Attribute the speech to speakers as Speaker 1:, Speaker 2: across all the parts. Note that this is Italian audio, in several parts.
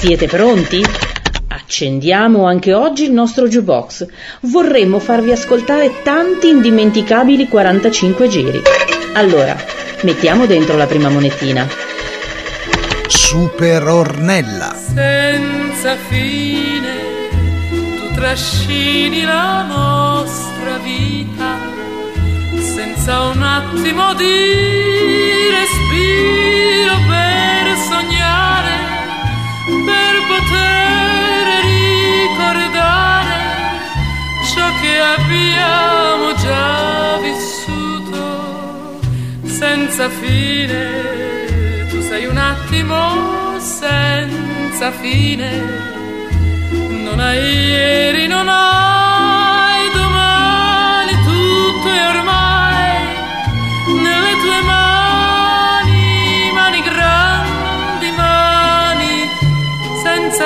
Speaker 1: Siete pronti? Accendiamo anche oggi il nostro jukebox. Vorremmo farvi ascoltare tanti indimenticabili 45 giri. Allora, mettiamo dentro la prima monetina.
Speaker 2: Super Ornella.
Speaker 3: Senza fine tu trascini la nostra vita, senza un attimo di respiro per sognare, per poter ricordare ciò che abbiamo già vissuto. Senza fine, tu sei un attimo senza fine. Non hai ieri, non hai domani, tutto è ormai nelle tue mani, mani grandi, mani senza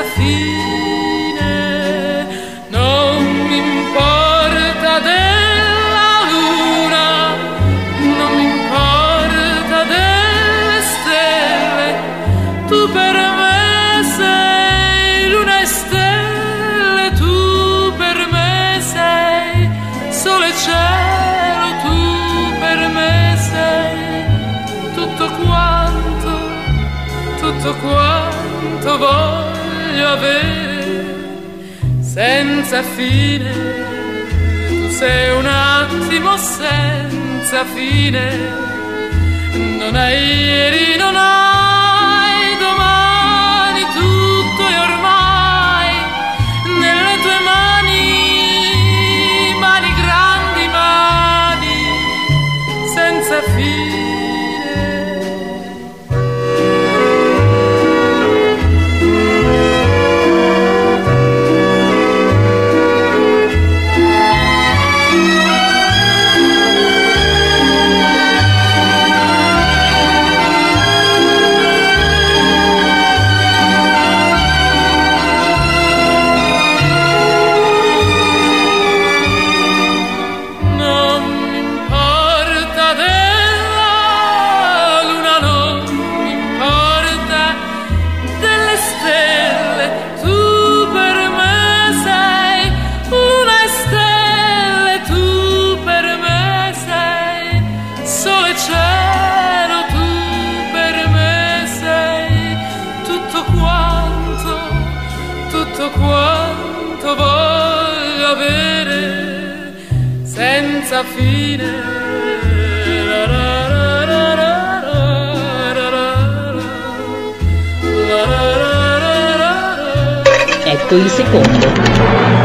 Speaker 3: fine. Non mi importa della luna, non mi importa delle stelle, tu per me sei luna e stelle, tu per me sei sole e cielo, tu per me sei tutto quanto voglio avere. Senza fine, tu sei un attimo senza fine. Non hai ieri, non hai domani, tutto è ormai nelle tue mani, mani grandi, mani senza fine. Quanto voglio avere senza fine.
Speaker 1: Ecco il secondo.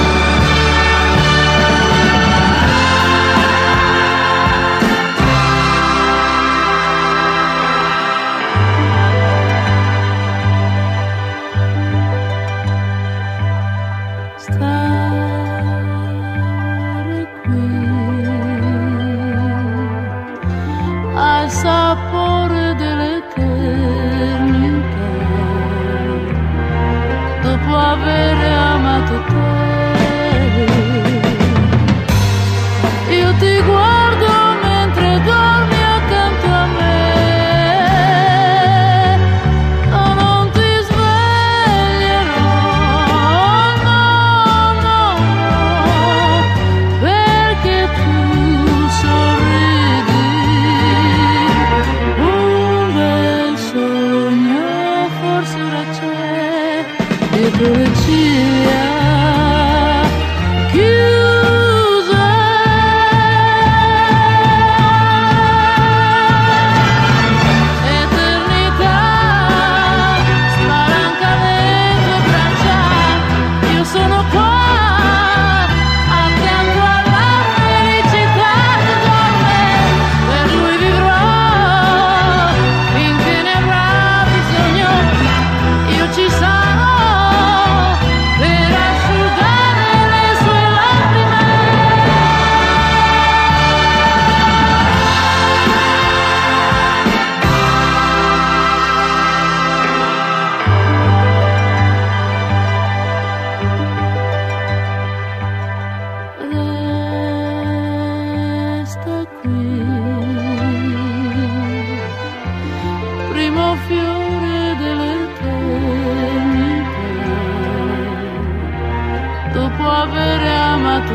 Speaker 4: Al sapore dell'eternità, dopo aver amato te, io ti guardo mentre dormi accanto a me, no, non ti sveglierò, no, no, no, perché tu sorridi. Un bel sogno forse ora c'è dietro le ciglia chiuse. Eternità spalanca le tue braccia, io sono qua accanto alla felicità che dorme, per lui vivrò finché ne avrà bisogno, io ci sarò per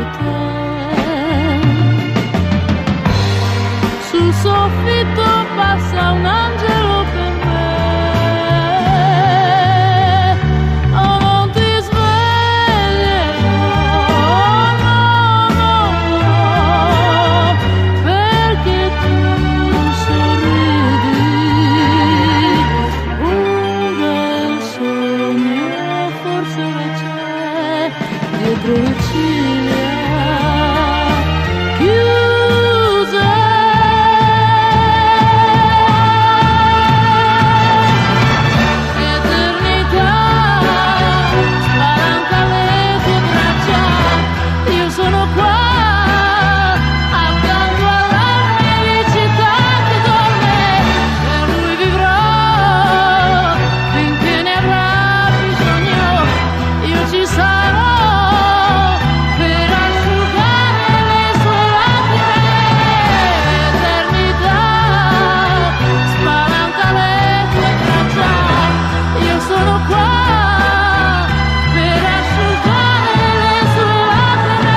Speaker 4: Sul soffitto passa un angelo per me. Oh, non ti sveglierò, no, no, no, perché tu sorridi. Un bel sogno forse ora c'è dietro le ciglia chiuse. Eternità spalanca le tue braccia, io sono qua accanto alla felicità che dorme, per lui vivrò finché ne avrà bisogno, io ci sarò per asciugare le sue lacrime. Eternità spalanca le tue braccia, io sono qua per asciugare le sue lacrime.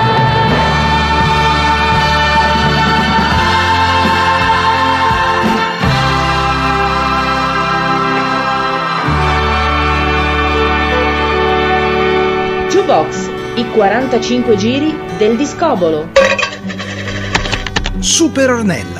Speaker 1: Jukebox, i 45 giri del discobolo.
Speaker 2: Super Ornella.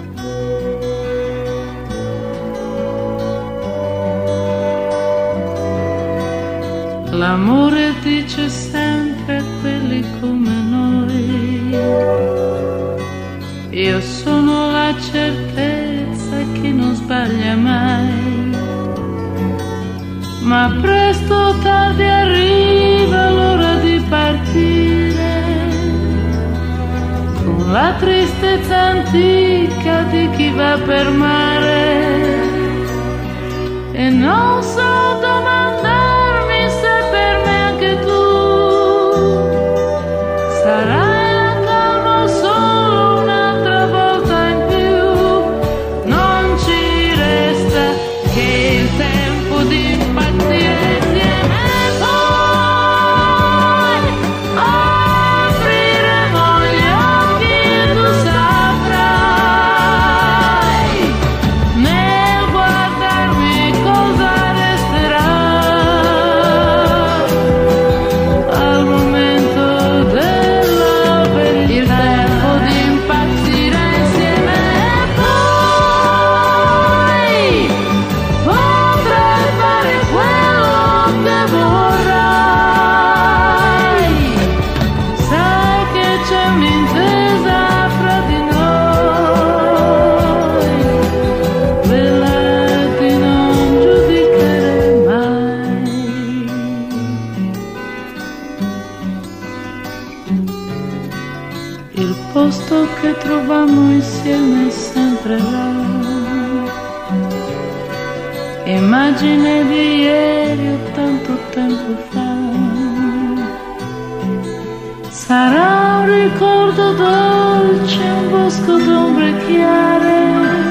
Speaker 4: L'amore dice sempre a quelli come noi, io sono la certezza che non sbaglia mai, ma presto o tardi arriva l'ora di partire, con la tristezza antica di chi va per mare, e non so domandarmi se per me anche tu sarai la calma o solo un'altra volta in più. Non ci resta che il tempo di impazzire insieme, poi apriremo gli occhi e tu saprai nel guardarmi cosa resterà al momento della verità. Il tempo di impazzire insieme, poi potrai fare quello che vorrai. Sai che c'è un'intesa fra di noi, quella di non giudicare mai. Il posto che trovammo insieme è sempre là, immagine di ieri o tanto tempo fa. Sarà un ricordo dolce, un bosco d'ombre chiare,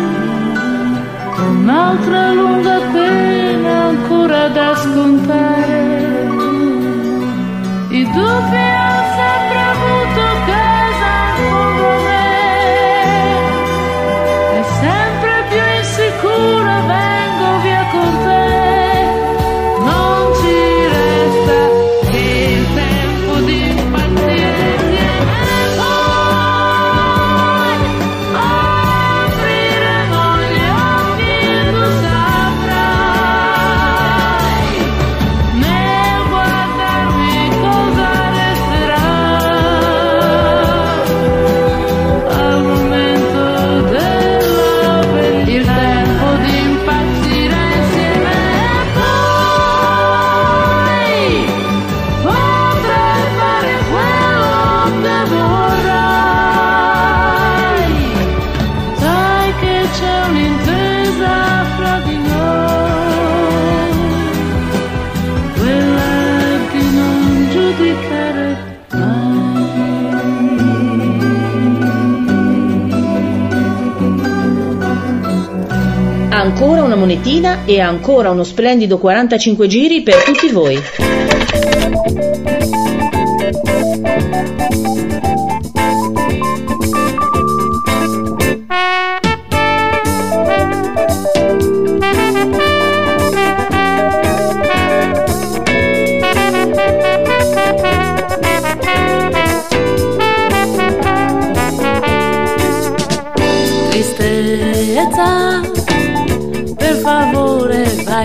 Speaker 4: un'altra lunga pena ancora da scontare. I dubbi hanno sempre avuto casa in fondo a me, e sempre più insicura vengo via con te. Non ci resta che il tempo di impazzire insieme, poi apriremo gli occhi e tu saprai nel guardarmi cosa resterà al momento della verità. Il tempo di impazzire insieme, poi potrai fare quello che vorrai. Sai che c'è un'intesa fra di noi, quella di non giudicare mai.
Speaker 1: Ancora una monetina e ancora uno splendido 45 giri per tutti voi.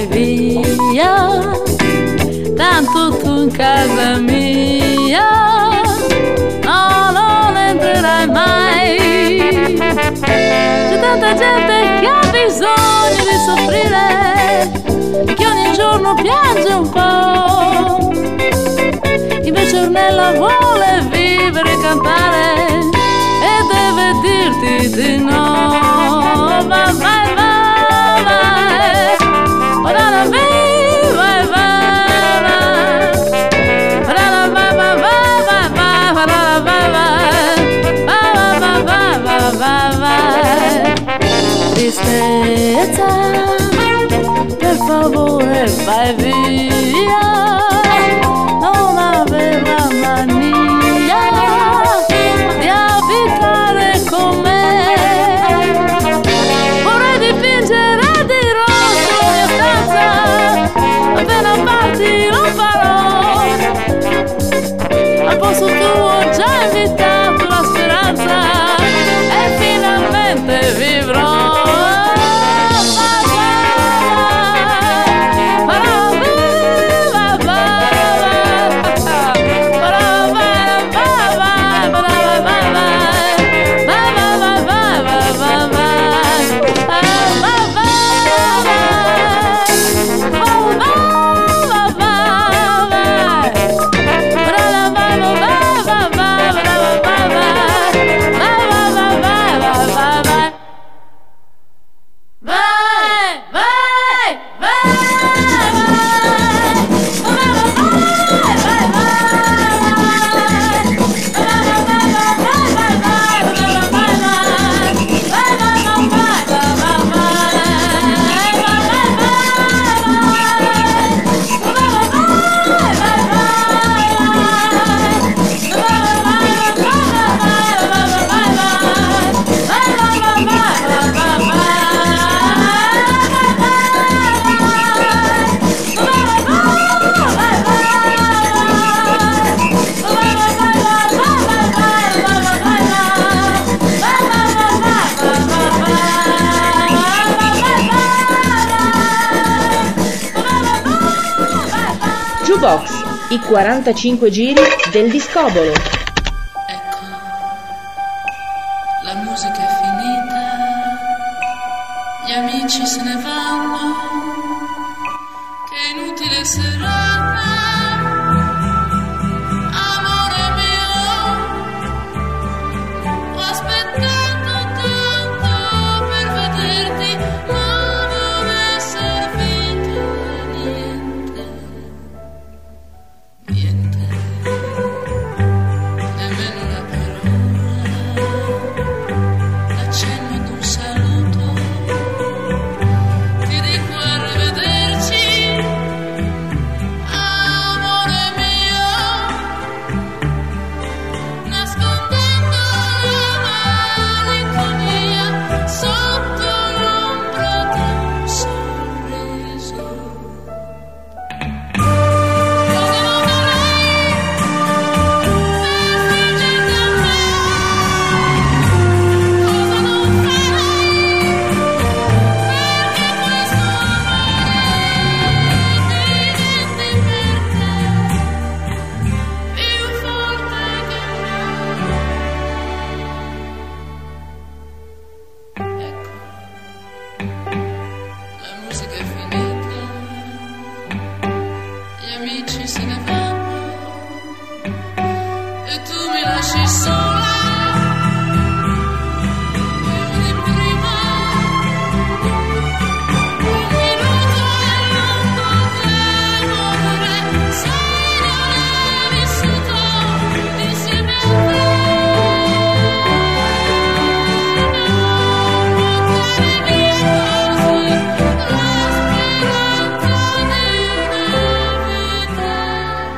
Speaker 4: vai via, tanto tu in casa mia no, non entrerai mai. C'è tanta gente che ha bisogno di soffrire e che ogni giorno piange un po'. Invece Ornella vuole vivere e cantare e deve dirti di no. Vai, vai, vai, vai, vai, vai, vai. Tristezza, per favore vai via, non aver la mania di abitare con me. Vorrei dipingere di rosso la mia stanza, appena parti lo farò. Al posto tuo ho già invitato la speranza e finalmente vivrò.
Speaker 1: Jukebox, i 45 giri del discobolo.
Speaker 2: Ecco, la musica è finita, gli amici se ne vanno, che inutile serata, amore mio, ho aspettato tanto per vederti, ma non è servito a niente. Niente, nemmeno una parola, l'accenno d'un saluto, ti dico arrivederci, amore mio, nascondendo la malinconia sotto l'ombra di un sorriso. La musica è finita, gli amici se ne vanno e tu mi lasci sola come prima. Un minuto è lungo temore, sai non hai vissuto insieme a me. Così la speranza di una vita.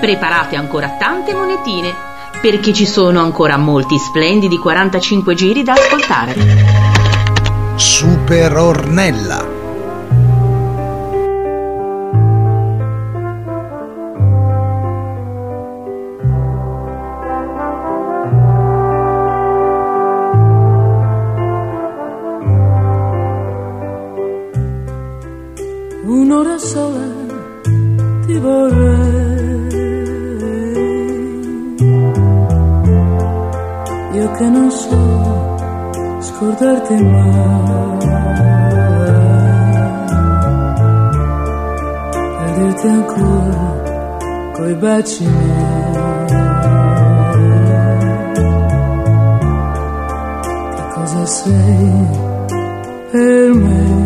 Speaker 1: preparate ancora tante monetine, perché ci sono ancora molti splendidi 45 giri da ascoltare.
Speaker 5: Super Ornella.
Speaker 3: Un'ora sola ti vorrei, io che non so scordarti mai, per dirti ancora coi baci miei che cosa sei per me.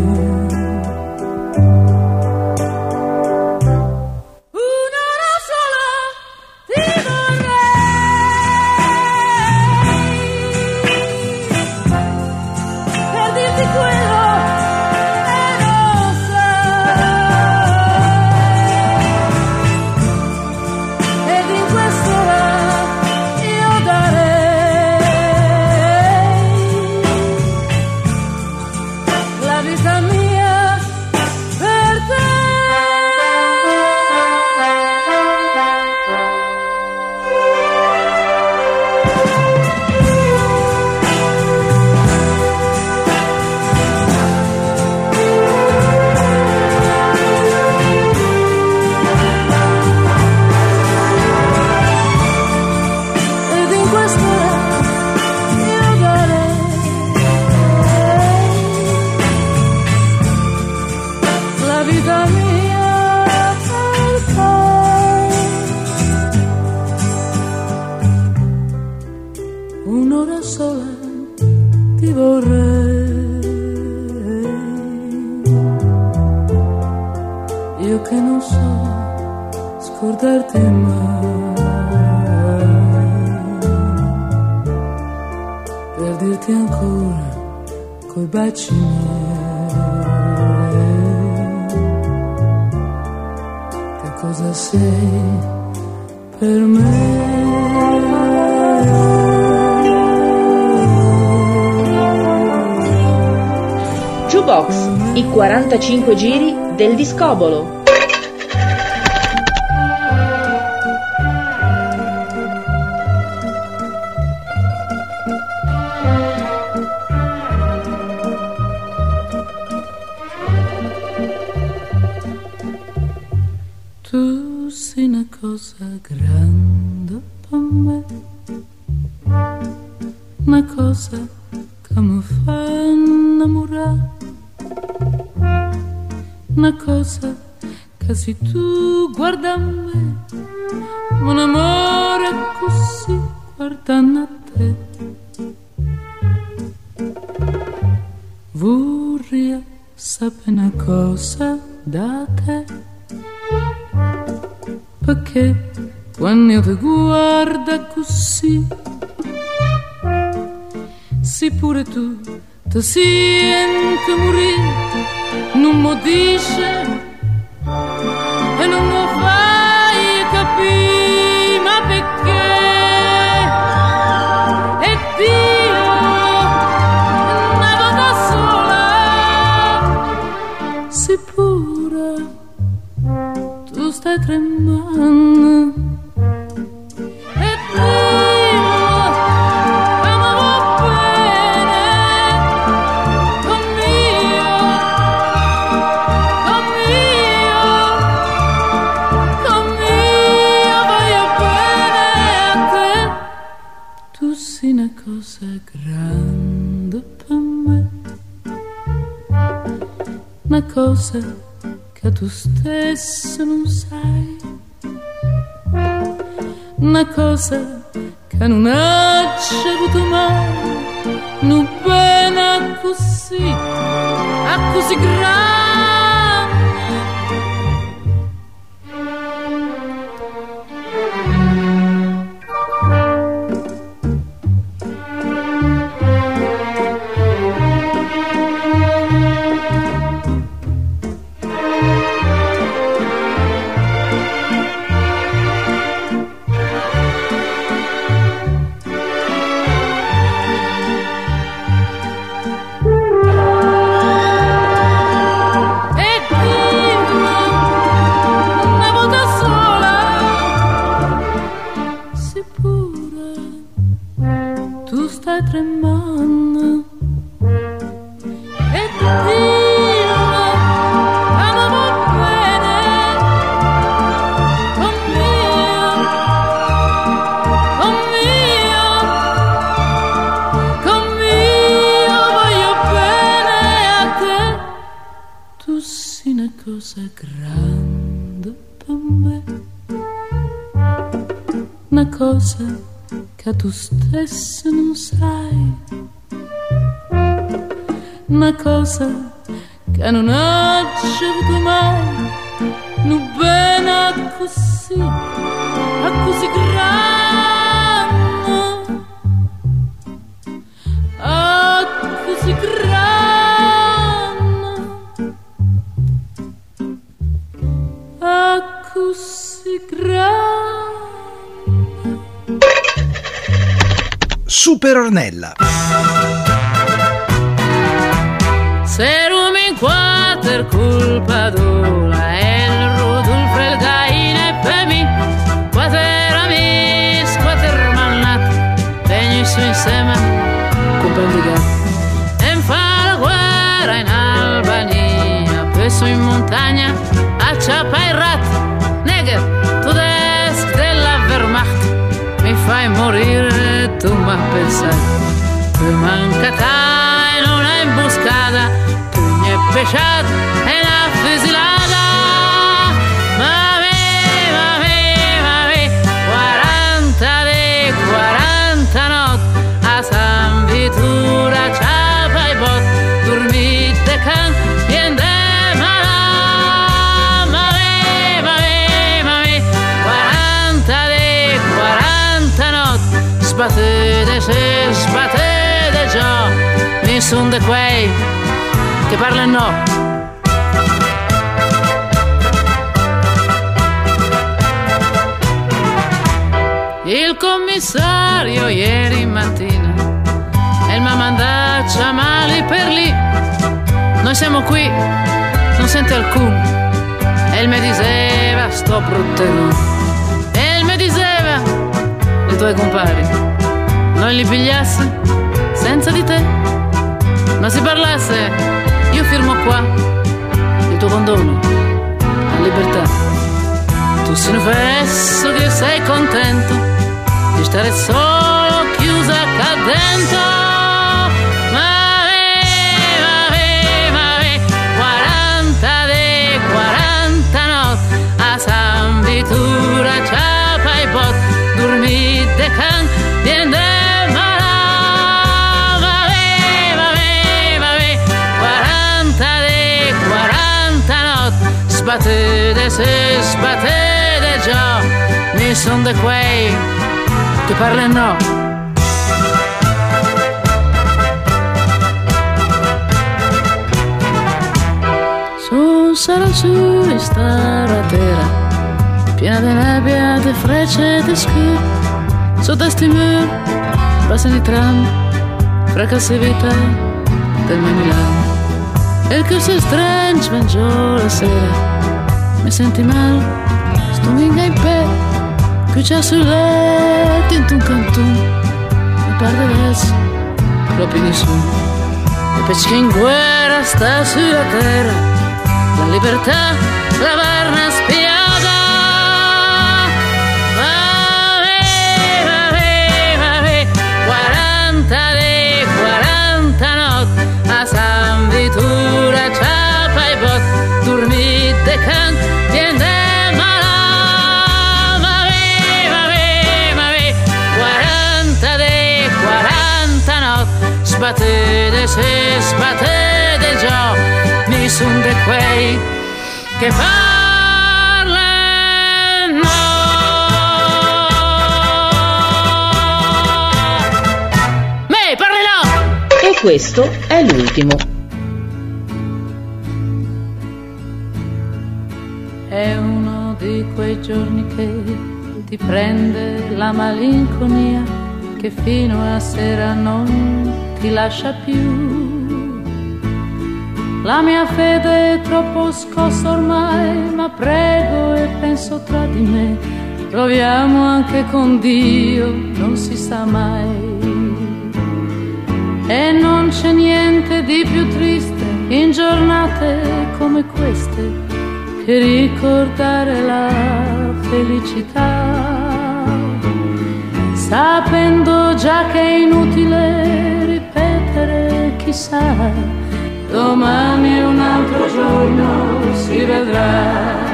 Speaker 3: Un'ora sola ti vorrei, io che non so scordarti mai, per dirti ancora coi baci miei che cosa sei per me.
Speaker 1: Jukebox, i 45 giri del discobolo.
Speaker 3: Tu sei una cosa grande per me, una cosa che mi fa innamorare, una cosa che se tu guarda a me, un amore così guardando a te. Vorrei sapere una cosa da te, perché quando io ti guardo così, se pure tu ti senti morire, non mi dice e non mi fai capire, ma perché? E Dio, una volta sola, se pure tu stai tremando, e Dio, amavo bene, conmigo, voglio bene a te. Tu sei una cosa grande per me, una cosa che tu stesso non sai, una cosa che non hai avuto mai, non bene così, a così grande. tu stai tremando e tu dillo a non va bene con mio voglio bene a te, tu sei una cosa grande per me, una cosa che tu stesso non sai, una cosa che non ho avuto mai, non bene così grande, così grande, così grande.
Speaker 5: Super Ornella.
Speaker 3: Se rumi quater colpa d'ola e il Rudolf e il Gaine e per me quater amis, quater mannat tegni su insieme comprendi che e fa la guerra in Albania poi su in montagna a ciappa il rat neger tedesco della Wehrmacht mi fai morire tu ma pensai tu mancata in una imboscata tu mi hai pesciato e una fusilata mami 40 notti a San Vitura ciapa i bot dormite can viene sbattete già, mi son de quei che parlano no. Il commissario ieri mattina e il m'ha mandato a mali per lì, noi siamo qui, non sente alcuno, e il mi diceva sto bruttino, e il mi diceva i tuoi compari non li pigliasse senza di te, ma si parlasse io firmo qua il tuo condono a libertà, tu si fesso che sei contento di stare solo chiusa qua dentro, ma 40 notti a San Vitura ciapa i bot dormite can viene 40 notti sbattete già, mi son de quei che parlano no. Sarà su sta terra piena di nebbia, di frecce e di scuri sotto sti muri passano i tram fracassi vita del mio Milano e il corso strange mangiò la sera mi senti male sto minga in pe che c'è sul letto in un cantone mi pare adesso proprio nessuno e perché in guerra sta sulla terra la libertà, la varna spiata. Mami, 40 notti a San Vitura, ciapa i bot, dormite can, viene malà. Mami, 40 notti, sbattete già. Mi son de quei che parlano me parlerò
Speaker 1: E questo è l'ultimo.
Speaker 3: è uno di quei giorni che ti prende la malinconia che fino a sera non ti lascia più. La mia fede è troppo scossa ormai, ma prego e penso tra di me, proviamo anche con Dio, non si sa mai. E non c'è niente di più triste in giornate come queste che ricordare la felicità, sapendo già che è inutile ripetere chissà, domani è un altro giorno, si vedrà.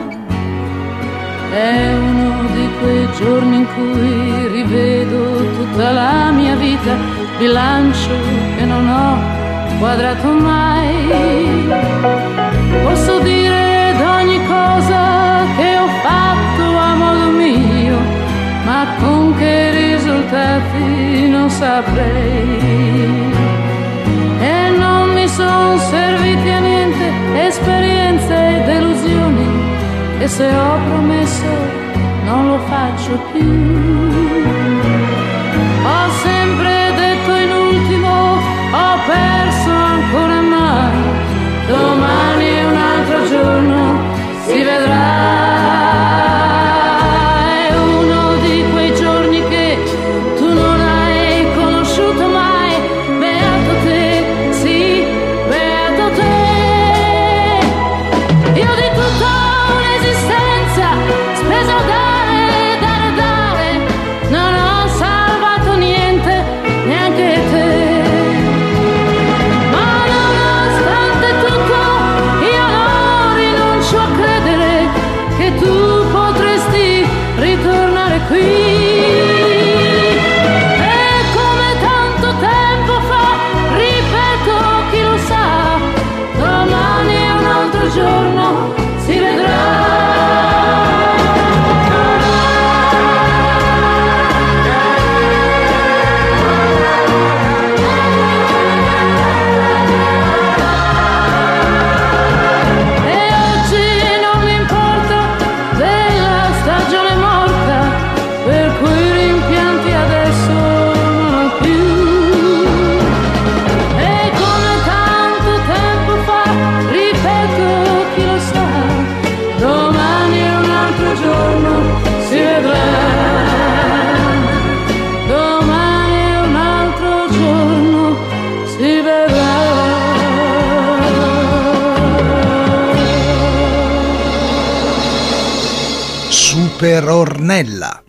Speaker 3: È uno di quei giorni in cui rivedo tutta la mia vita, bilancio che non ho quadrato mai. Posso dire d'ogni cosa che ho fatto a modo mio, ma con che risultati non saprei. E non mi son serviti a niente esperienze e delusioni, e se ho promesso non lo faccio più. Ho sempre detto in ultimo, ho perso ancora mai, domani è un altro giorno, si vedrà. È uno di quei giorni che tu non hai conosciuto mai, beato te, sì, beato te. Io di tutta un'esistenza spesa a dare, dare, dare, non ho salvato niente, neanche te. Ma nonostante tutto io non rinuncio a credere che tu potresti ritornare qui. E come tanto tempo fa, ripeto, chi lo sa, domani è un altro giorno, si vedrà. E oggi non mi importa della stagione morta, per cui rimpianti adesso non ho più. E come tanto tempo fa, ripeto, chi lo sa, domani è un altro giorno, si vedrà. Domani è un altro giorno, si vedrà.
Speaker 5: Super Ornella.